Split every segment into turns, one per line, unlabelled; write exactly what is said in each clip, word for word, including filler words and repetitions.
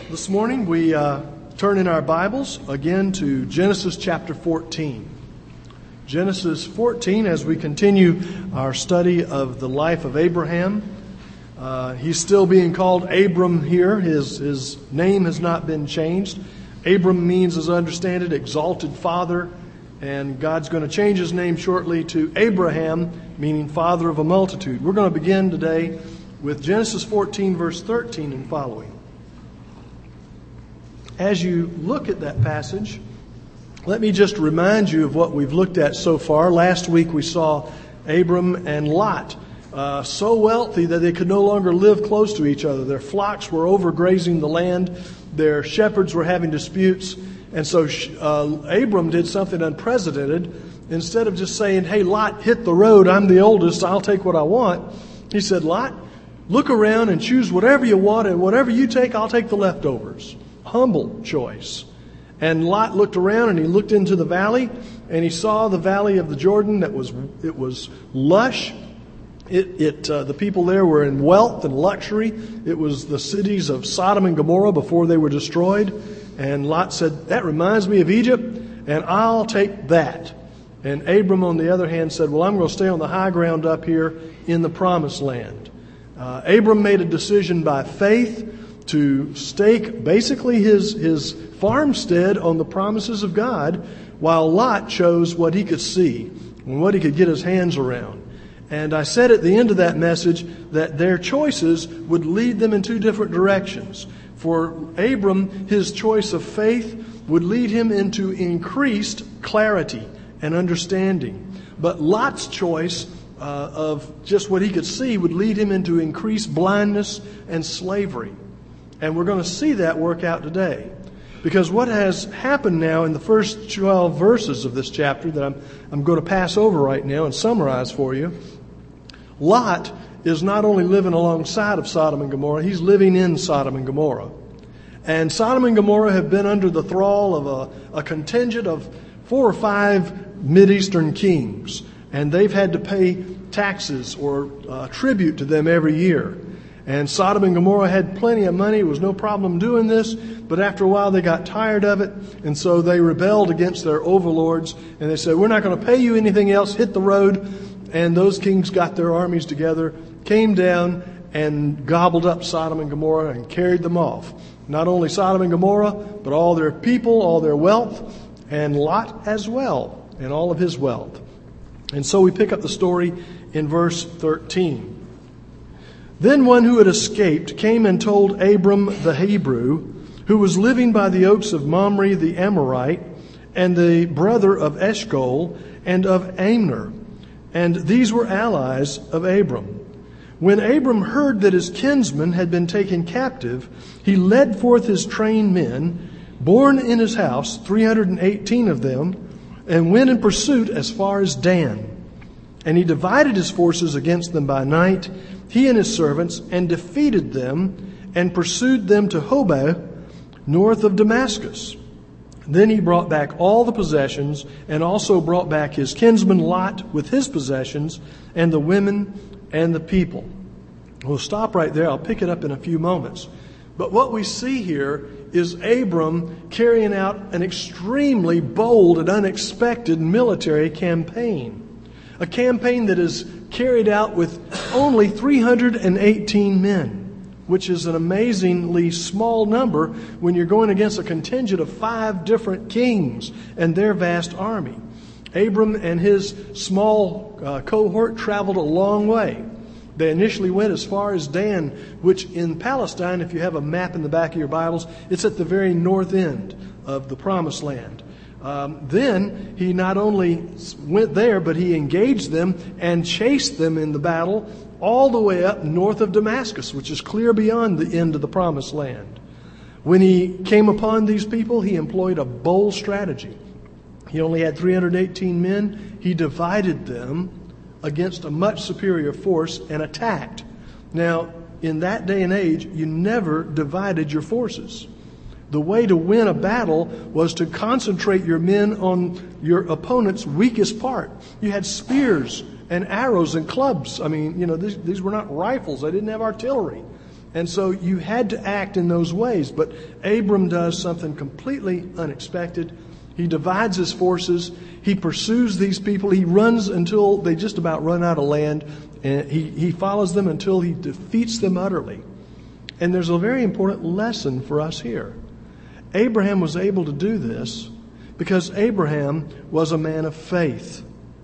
This morning we uh, turn in our Bibles again to Genesis chapter fourteen. Genesis fourteen, as we continue our study of the life of Abraham. Uh, he's still being called Abram here. His, his name has not been changed. Abram means, as I understand it, exalted father. And God's going to change his name shortly to Abraham, meaning father of a multitude. We're going to begin today with Genesis fourteen, verse thirteen and following. As you look at that passage, let me just remind you of what we've looked at so far. Last week we saw Abram and Lot, uh, so wealthy that they could no longer live close to each other. Their flocks were overgrazing the land. Their shepherds were having disputes. And so uh, Abram did something unprecedented. Instead of just saying, hey, Lot, hit the road. I'm the oldest. I'll take what I want. He said, Lot, look around and choose whatever you want, and whatever you take, I'll take the leftovers. Humble choice. And Lot looked around and he looked into the valley, and he saw the valley of the Jordan. That was it was lush. It it uh, the people there were in wealth and luxury. It was the cities of Sodom and Gomorrah before they were destroyed. And Lot said, that reminds me of Egypt, and I'll take that. And Abram, on the other hand, said, well, I'm going to stay on the high ground up here in the promised land. Uh, Abram made a decision by faith to stake basically his, his farmstead on the promises of God, while Lot chose what he could see and what he could get his hands around. And I said at the end of that message that their choices would lead them in two different directions. For Abram, his choice of faith would lead him into increased clarity and understanding. But Lot's choice uh, of just what he could see would lead him into increased blindness and slavery. And we're going to see that work out today. Because what has happened now in the first twelve verses of this chapter that I'm, I'm going to pass over right now and summarize for you, Lot is not only living alongside of Sodom and Gomorrah, he's living in Sodom and Gomorrah. And Sodom and Gomorrah have been under the thrall of a, a contingent of four or five Mideastern kings. And they've had to pay taxes or uh, tribute to them every year. And Sodom and Gomorrah had plenty of money. It was no problem doing this. But after a while, they got tired of it. And so they rebelled against their overlords. And they said, we're not going to pay you anything else. Hit the road. And those kings got their armies together, came down, and gobbled up Sodom and Gomorrah and carried them off. Not only Sodom and Gomorrah, but all their people, all their wealth, and Lot as well, and all of his wealth. And so we pick up the story in verse thirteen. Then one who had escaped came and told Abram the Hebrew, who was living by the oaks of Mamre the Amorite, and the brother of Eshcol and of Amner. And these were allies of Abram. When Abram heard that his kinsman had been taken captive, he led forth his trained men, born in his house, three hundred eighteen of them, and went in pursuit as far as Dan. And he divided his forces against them by night, he and his servants, and defeated them, and pursued them to Hobah, north of Damascus. Then he brought back all the possessions, and also brought back his kinsman Lot with his possessions, and the women and the people. We'll stop right there. I'll pick it up in a few moments. But what we see here is Abram carrying out an extremely bold and unexpected military campaign. A campaign that is carried out with only three hundred eighteen men, which is an amazingly small number when you're going against a contingent of five different kings and their vast army. Abram and his small uh, cohort traveled a long way. They initially went as far as Dan, which in Palestine, if you have a map in the back of your Bibles, it's at the very north end of the Promised Land. Um, then he not only went there, but he engaged them and chased them in the battle all the way up north of Damascus, which is clear beyond the end of the Promised Land. When he came upon these people, he employed a bold strategy. He only had three hundred eighteen men. He divided them against a much superior force and attacked. Now, in that day and age, you never divided your forces. The way to win a battle was to concentrate your men on your opponent's weakest part. You had spears and arrows and clubs. I mean, you know, these, these were not rifles. They didn't have artillery. And so you had to act in those ways. But Abram does something completely unexpected. He divides his forces. He pursues these people. He runs until they just about run out of land. And he, he follows them until he defeats them utterly. And there's a very important lesson for us here. Abraham was able to do this because Abraham was a man of faith.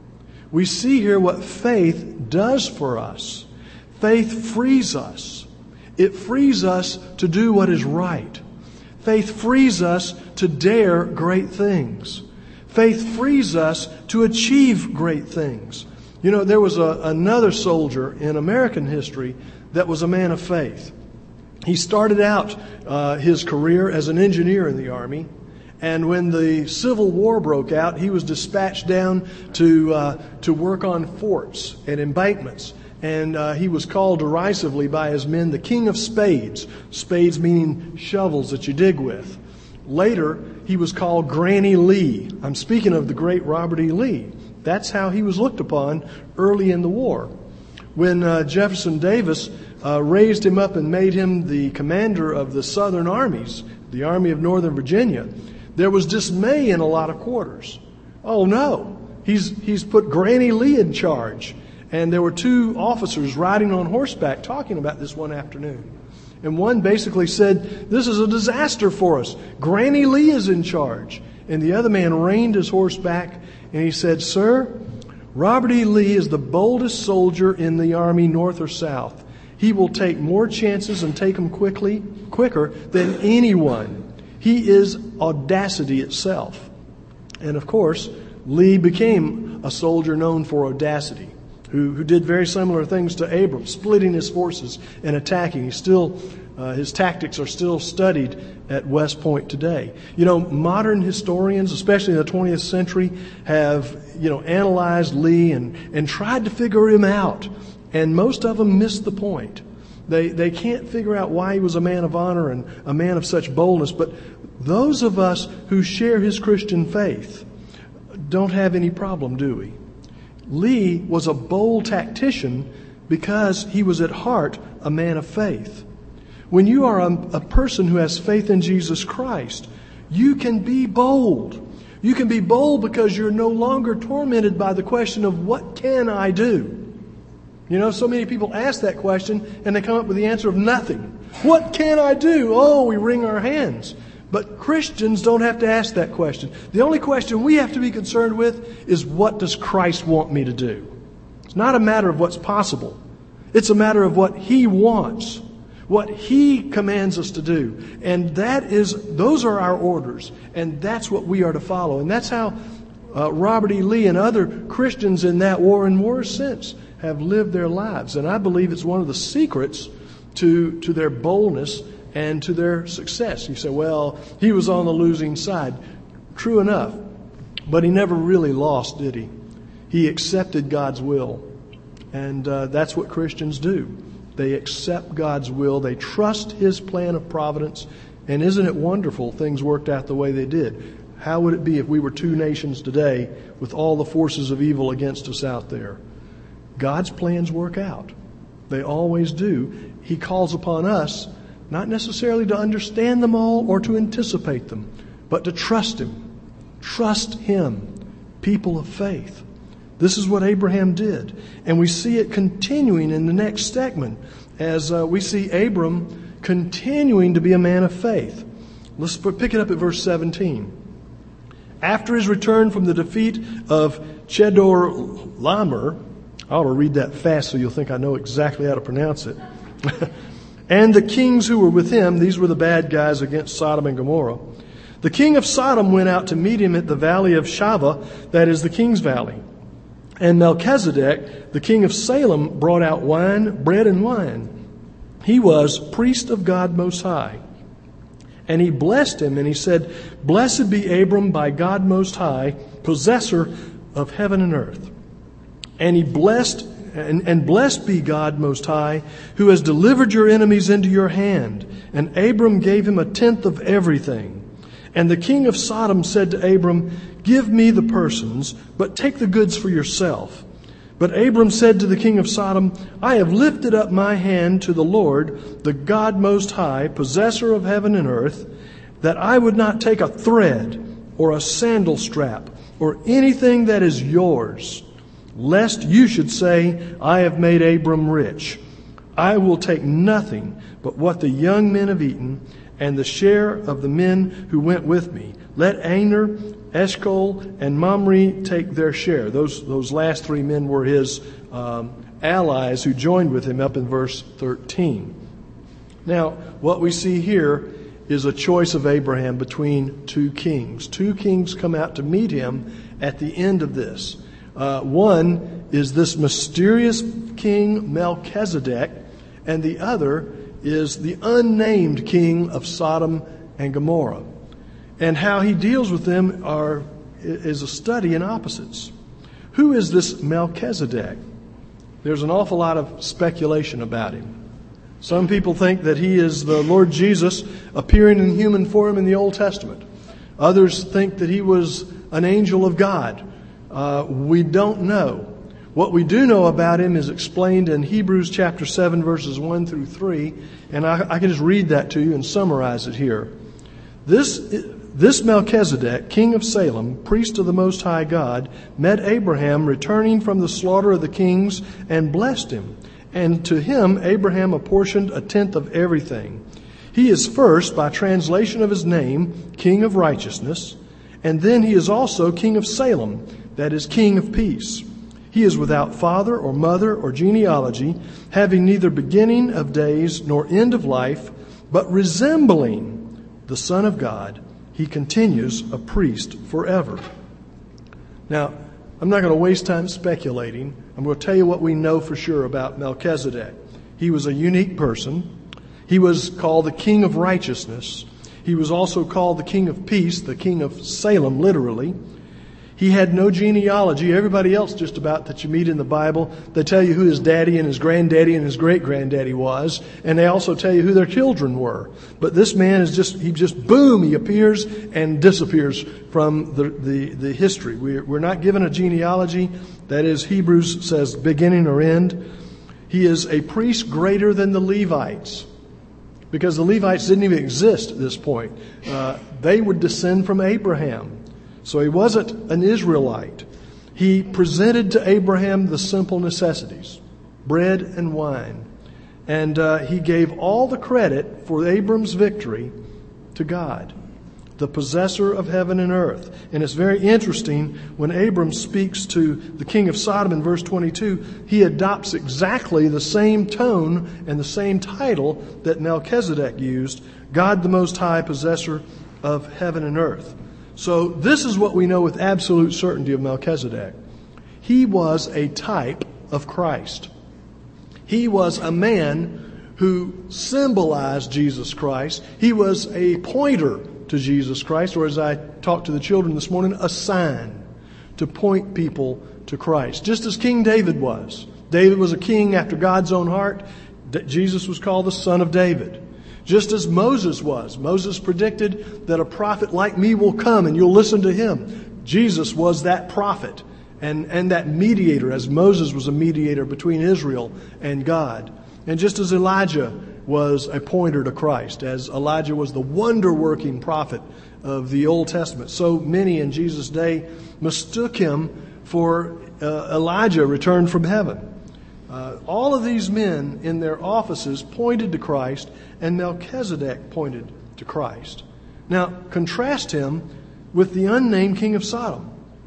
We see here what faith does for us. Faith frees us. It frees us to do what is right. Faith frees us to dare great things. Faith frees us to achieve great things. You know, there was a, another soldier in American history that was a man of faith. He started out uh, his career as an engineer in the Army. And when the Civil War broke out, he was dispatched down to uh, to work on forts and embankments. And uh, he was called derisively by his men the King of Spades. Spades meaning shovels that you dig with. Later, he was called Granny Lee. I'm speaking of the great Robert E. Lee. That's how he was looked upon early in the war. When uh, Jefferson Davis uh, raised him up and made him the commander of the Southern armies, the Army of Northern Virginia, there was dismay in a lot of quarters. Oh no, he's he's put Granny Lee in charge. And there were two officers riding on horseback talking about this one afternoon. And one basically said, "This is a disaster for us. Granny Lee is in charge." And the other man reined his horse back and he said, "Sir, Robert E. Lee is the boldest soldier in the Army, North or South. He will take more chances and take them quickly, quicker than anyone. He is audacity itself." And of course, Lee became a soldier known for audacity, who, who did very similar things to Abram, splitting his forces and attacking. He still, uh, his tactics are still studied at West Point today. You know, modern historians, especially in the twentieth century, have, you know, analyzed Lee and, and tried to figure him out. And most of them missed the point. They, they can't figure out why he was a man of honor and a man of such boldness. But those of us who share his Christian faith don't have any problem, do we? Lee was a bold tactician because he was at heart a man of faith. When you are a, a person who has faith in Jesus Christ, you can be bold. You can be bold because you're no longer tormented by the question of what can I do? You know, so many people ask that question and they come up with the answer of nothing. What can I do? Oh, we wring our hands. But Christians don't have to ask that question. The only question we have to be concerned with is, what does Christ want me to do? It's not a matter of what's possible. It's a matter of what He wants, what He commands us to do. And that is, those are our orders. And that's what we are to follow. And that's how uh, Robert E. Lee and other Christians in that war and wars since have lived their lives. And I believe it's one of the secrets to, to their boldness and to their success. You say, well, he was on the losing side. True enough. But he never really lost, did he? He accepted God's will. And uh, that's what Christians do. They accept God's will. They trust His plan of providence. And isn't it wonderful things worked out the way they did? How would it be if we were two nations today with all the forces of evil against us out there? God's plans work out. They always do. He calls upon us not necessarily to understand them all or to anticipate them, but to trust Him. Trust Him, people of faith. This is what Abraham did. And we see it continuing in the next segment as uh, we see Abram continuing to be a man of faith. Let's pick it up at verse seventeen. After his return from the defeat of Chedorlaomer, I ought to read that fast so you'll think I know exactly how to pronounce it. And the kings who were with him, these were the bad guys against Sodom and Gomorrah. The king of Sodom went out to meet him at the valley of Shaveh, that is the king's valley. And Melchizedek, the king of Salem, brought out wine, bread and wine. He was priest of God Most High. And he blessed him, and he said, "Blessed be Abram by God Most High, possessor of heaven and earth." And he blessed And, and blessed be God Most High, who has delivered your enemies into your hand. And Abram gave him a tenth of everything. And the king of Sodom said to Abram, "Give me the persons, but take the goods for yourself." But Abram said to the king of Sodom, I have lifted up my hand to the Lord, the God Most High, possessor of heaven and earth, that I would not take a thread or a sandal strap or anything that is yours, lest you should say, I have made Abram rich. I will take nothing but what the young men have eaten, and the share of the men who went with me. Let Aner, Eshcol, and Mamre take their share. Those, those last three men were his um, allies who joined with him up in verse thirteen. Now, what we see here is a choice of Abraham between two kings. Two kings come out to meet him at the end of this. Uh, one is this mysterious king Melchizedek, and the other is the unnamed king of Sodom and Gomorrah. And how he deals with them are is a study in opposites. Who is this Melchizedek? There's an awful lot of speculation about him. Some people think that he is the Lord Jesus appearing in human form in the Old Testament. Others think that he was an angel of God. Uh, we don't know. What we do know about him is explained in Hebrews chapter seven, verses one through three, and I, I can just read that to you and summarize it here. This, this Melchizedek, king of Salem, priest of the Most High God, met Abraham returning from the slaughter of the kings and blessed him. And to him Abraham apportioned a tenth of everything. He is first, by translation of his name, King of Righteousness, and then he is also King of Salem, that is, King of Peace. He is without father or mother or genealogy, having neither beginning of days nor end of life, but resembling the Son of God, he continues a priest forever. Now, I'm not going to waste time speculating. I'm going to tell you what we know for sure about Melchizedek. He was a unique person. He was called the King of Righteousness. He was also called the King of Peace, the King of Salem, literally. He had no genealogy. Everybody else just about that you meet in the Bible, they tell you who his daddy and his granddaddy and his great-granddaddy was, and they also tell you who their children were. But this man is just, he just, boom, he appears and disappears from the, the, the history. We're, we're not given a genealogy. That is, Hebrews says beginning or end. He is a priest greater than the Levites, because the Levites didn't even exist at this point. Uh, they would descend from Abraham. So he wasn't an Israelite. He presented to Abraham the simple necessities, bread and wine. And uh, he gave all the credit for Abram's victory to God, the possessor of heaven and earth. And it's very interesting when Abram speaks to the king of Sodom in verse twenty-two, he adopts exactly the same tone and the same title that Melchizedek used, God the Most High, possessor of heaven and earth. So this is what we know with absolute certainty of Melchizedek. He was a type of Christ. He was a man who symbolized Jesus Christ. He was a pointer to Jesus Christ, or as I talked to the children this morning, a sign to point people to Christ. Just as King David was. David was a king after God's own heart. Jesus was called the Son of David. Just as Moses was. Moses predicted that a prophet like me will come and you'll listen to him. Jesus was that prophet and, and that mediator, as Moses was a mediator between Israel and God. And just as Elijah was a pointer to Christ, as Elijah was the wonder-working prophet of the Old Testament, so many in Jesus' day mistook him for uh, Elijah returned from heaven. Uh, all of these men in their offices pointed to Christ, and Melchizedek pointed to Christ. Now, contrast him with the unnamed king of Sodom.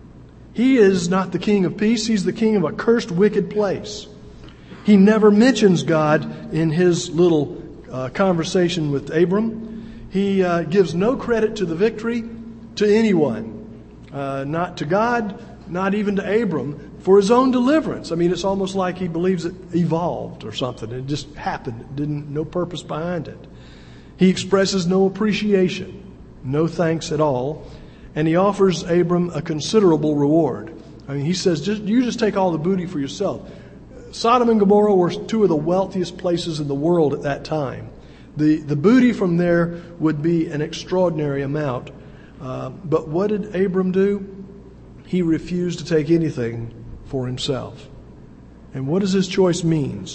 He is not the king of peace. He's the king of a cursed, wicked place. He never mentions God in his little uh, conversation with Abram. He uh, gives no credit to the victory to anyone, uh, not to God, not even to Abram, for his own deliverance. I mean, it's almost like he believes it evolved or something. It just happened. It didn't, no purpose behind it. He expresses no appreciation, no thanks at all, and he offers Abram a considerable reward. I mean, he says, just, you just take all the booty for yourself. Sodom and Gomorrah were two of the wealthiest places in the world at that time. The, the booty from there would be an extraordinary amount. Uh, but what did Abram do? He refused to take anything for himself. And what does his choice mean?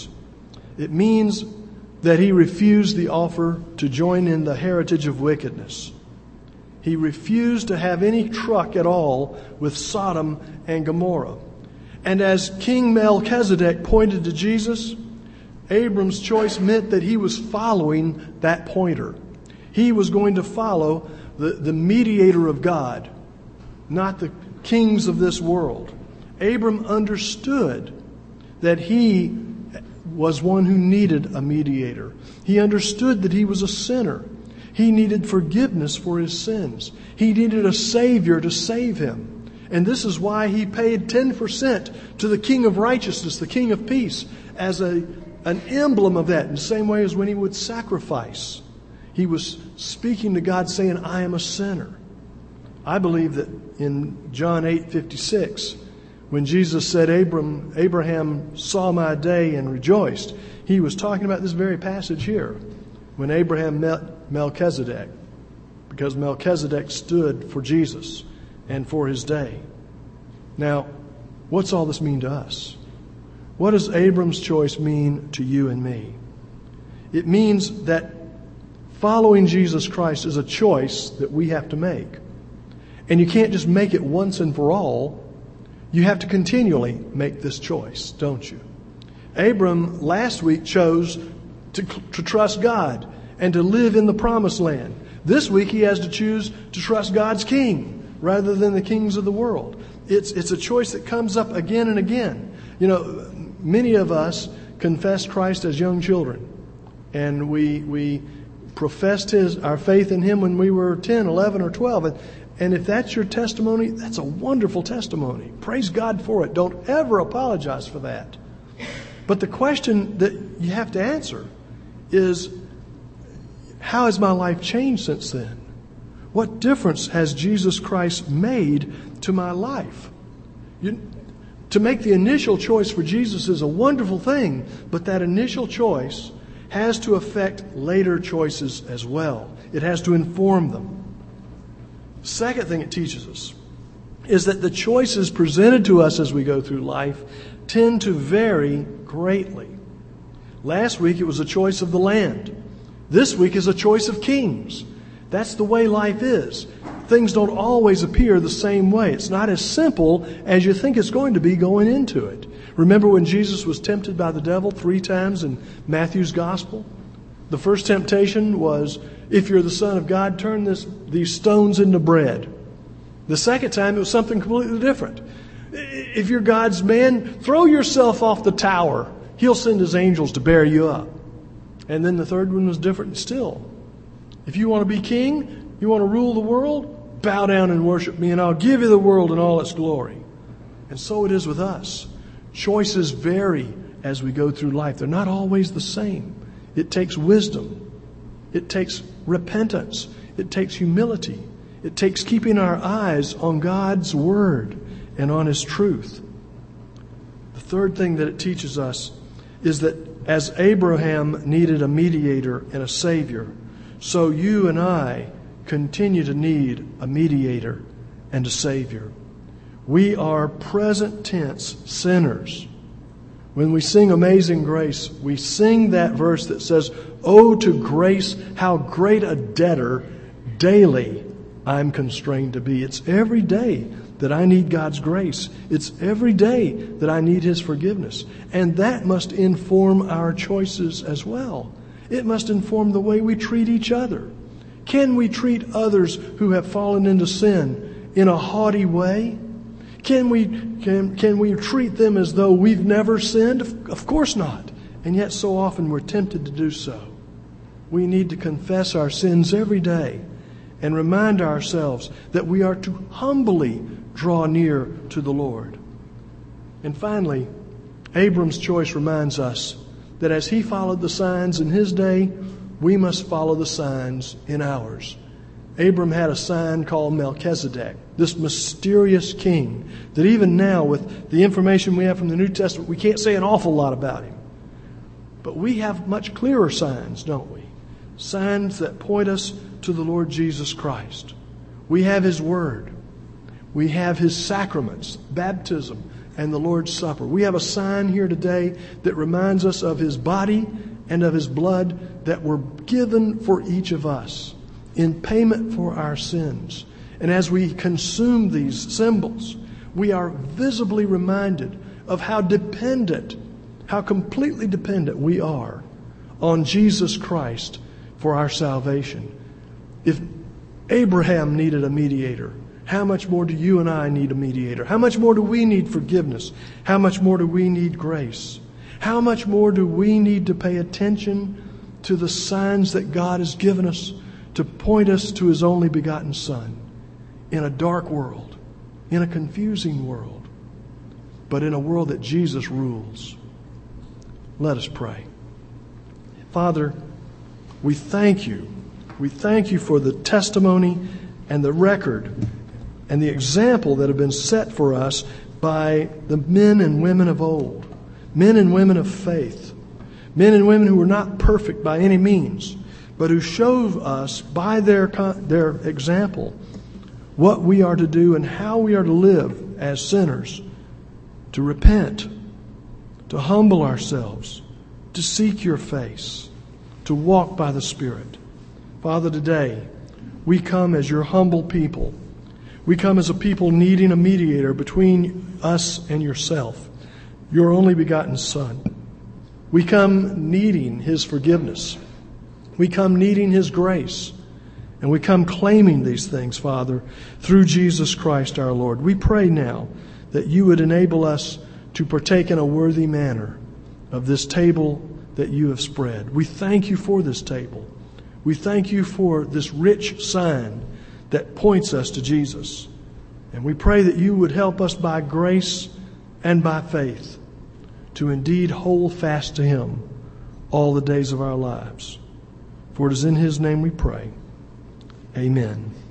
It means that he refused the offer to join in the heritage of wickedness. He refused to have any truck at all with Sodom and Gomorrah. And as King Melchizedek pointed to Jesus, Abram's choice meant that he was following that pointer. He was going to follow the, the mediator of God, not the kings of this world. Abram understood that he was one who needed a mediator. He understood that he was a sinner. He needed forgiveness for his sins. He needed a Savior to save him. And this is why he paid ten percent to the King of Righteousness, the King of Peace, as a, an emblem of that, in the same way as when he would sacrifice. He was speaking to God saying, I am a sinner. I believe that in John eight fifty-six, when Jesus said, Abram, Abraham saw my day and rejoiced, he was talking about this very passage here, when Abraham met Melchizedek, because Melchizedek stood for Jesus and for his day. Now, what's all this mean to us? What does Abram's choice mean to you and me? It means that following Jesus Christ is a choice that we have to make. And you can't just make it once and for all. You have to continually make this choice, don't you? Abram last week chose to, to trust God and to live in the promised land. This week he has to choose to trust God's king rather than the kings of the world. It's, it's a choice that comes up again and again. You know, many of us confessed Christ as young children. And we we professed his our faith in him when we were ten, eleven, or twelve. And, and if that's your testimony, that's a wonderful testimony. Praise God for it. Don't ever apologize for that. But the question that you have to answer is, how has my life changed since then? What difference has Jesus Christ made to my life? You, to make the initial choice for Jesus is a wonderful thing, but that initial choice has to affect later choices as well. It has to inform them. Second thing it teaches us is that the choices presented to us as we go through life tend to vary greatly. Last week it was a choice of the land. This week is a choice of kings. That's the way life is. Things don't always appear the same way. It's not as simple as you think it's going to be going into it. Remember when Jesus was tempted by the devil three times in Matthew's gospel? The first temptation was, if you're the Son of God, turn this, these stones into bread. The second time it was something completely different. If you're God's man, throw yourself off the tower. He'll send his angels to bear you up. And then the third one was different still. If you want to be king, you want to rule the world, bow down and worship me, and I'll give you the world and all its glory. And so it is with us. Choices vary as we go through life. They're not always the same. It takes wisdom. It takes repentance. It takes humility. It takes keeping our eyes on God's Word and on His truth. The third thing that it teaches us is that as Abraham needed a mediator and a Savior, so you and I continue to need a mediator and a Savior. We are present tense sinners. When we sing Amazing Grace, we sing that verse that says, "Oh, to grace, how great a debtor daily I'm constrained to be." It's every day that I need God's grace. It's every day that I need His forgiveness. And that must inform our choices as well. It must inform the way we treat each other. Can we treat others who have fallen into sin in a haughty way? Can we, can, can we treat them as though we've never sinned? Of course not. And yet so often we're tempted to do so. We need to confess our sins every day and remind ourselves that we are to humbly draw near to the Lord. And finally, Abram's choice reminds us that as he followed the signs in his day, we must follow the signs in ours. Abram had a sign called Melchizedek, this mysterious king that even now, with the information we have from the New Testament, we can't say an awful lot about him. But we have much clearer signs, don't we? Signs that point us to the Lord Jesus Christ. We have His Word. We have His sacraments, baptism and the Lord's Supper. We have a sign here today that reminds us of His body and of His blood that were given for each of us in payment for our sins. And as we consume these symbols, we are visibly reminded of how dependent, how completely dependent we are on Jesus Christ for our salvation. If Abraham needed a mediator, how much more do you and I need a mediator? How much more do we need forgiveness? How much more do we need grace? How much more do we need to pay attention to the signs that God has given us to point us to His only begotten Son in a dark world, in a confusing world, but in a world that Jesus rules? Let us pray. Father, we thank You. We thank You for the testimony and the record and the example that have been set for us by the men and women of old, men and women of faith, men and women who were not perfect by any means, but who showed us by their, their example what we are to do and how we are to live as sinners, to repent, to humble ourselves, to seek Your face, to walk by the Spirit. Father, today we come as Your humble people. We come as a people needing a mediator between us and Yourself, Your only begotten Son. We come needing His forgiveness. We come needing His grace. And we come claiming these things, Father, through Jesus Christ our Lord. We pray now that You would enable us to partake in a worthy manner of this table that You have spread. We thank You for this table. We thank You for this rich sign that points us to Jesus. And we pray that You would help us by grace and by faith to indeed hold fast to Him all the days of our lives. For it is in His name we pray. Amen.